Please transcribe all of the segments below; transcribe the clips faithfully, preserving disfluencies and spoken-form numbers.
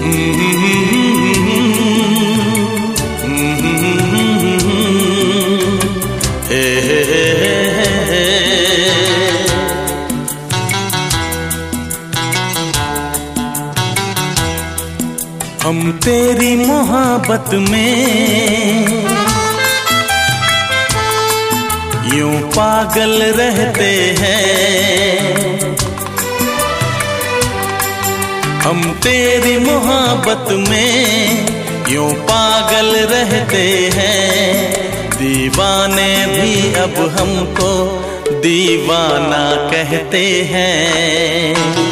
हम तेरी मोहब्बत में यूं पागल रहते हैं। हम तेरी मोहब्बत में यूं पागल रहते हैं। दीवाने भी अब हमको दीवाना कहते हैं।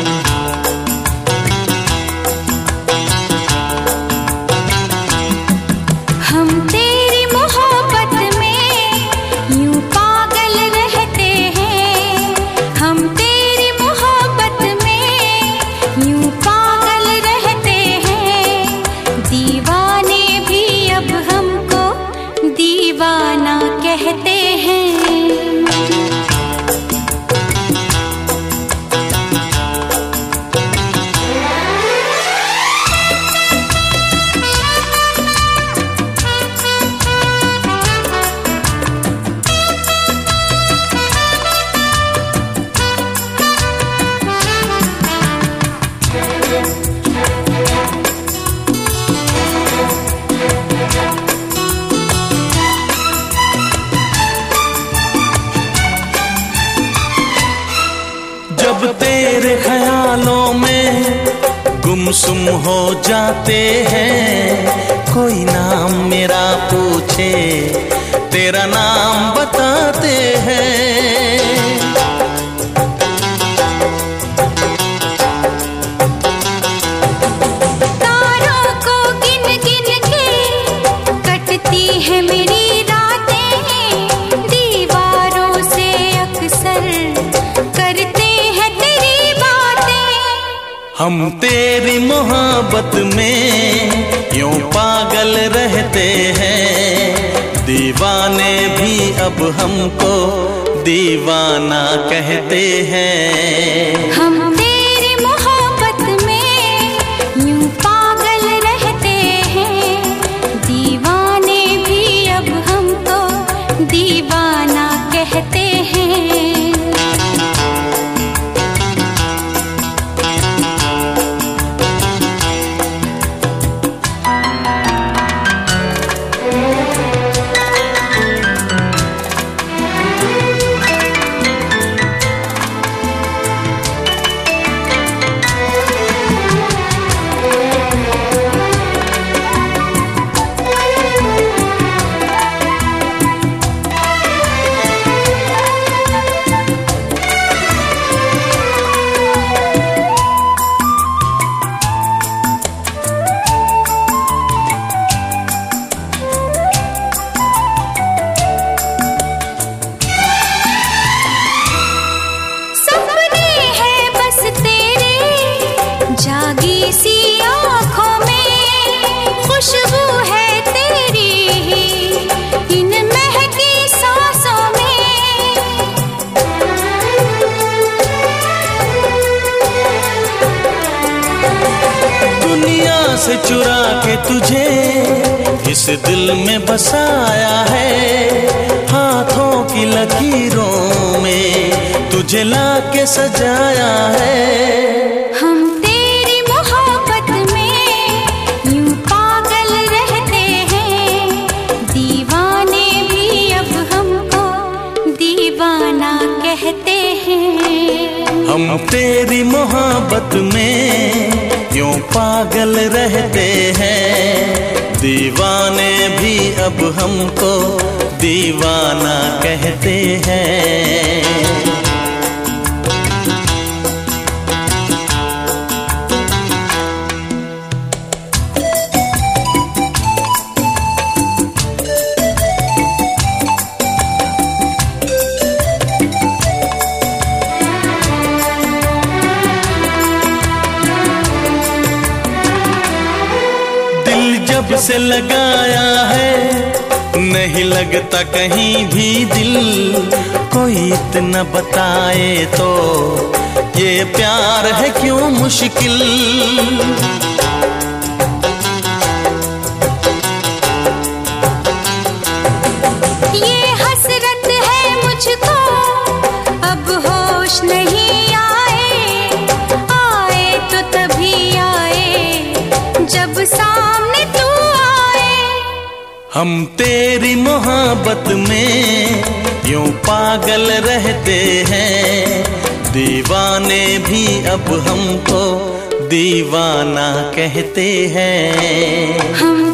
कहते हैं जब तेरे ख्यालों में गुमसुम हो जाते हैं। कोई नाम मेरा पूछे तेरा नाम बताते हैं। तारों को गिन गिन के कटती है मेरी रातें। दीवारों से अक्सर करते हम तेरी मोहब्बत में यूं पागल रहते हैं। दीवाने भी अब हमको दीवाना कहते हैं। हम तेरी मोहब्बत में यूं पागल रहते हैं। दीवाने भी अब हमको दीवाना कहते हैं। जागी सी आँखों में खुशबू है तेरी ही इन महकी सांसों में। दुनिया से चुरा के तुझे इस दिल में बसाया है। हाथों की लकीरों में तुझे लाके सजाया है। कहते हैं हम तेरी मोहब्बत में यूं पागल रहते हैं। दीवाने भी अब हमको दीवाना कहते हैं। जब से लगाया है नहीं लगता कहीं भी दिल। कोई इतना बताए तो ये प्यार है क्यों मुश्किल। जब सामने तू आए। हम तेरी मोहब्बत में यूं पागल रहते हैं, दीवाने भी अब हमको दीवाना कहते हैं। हम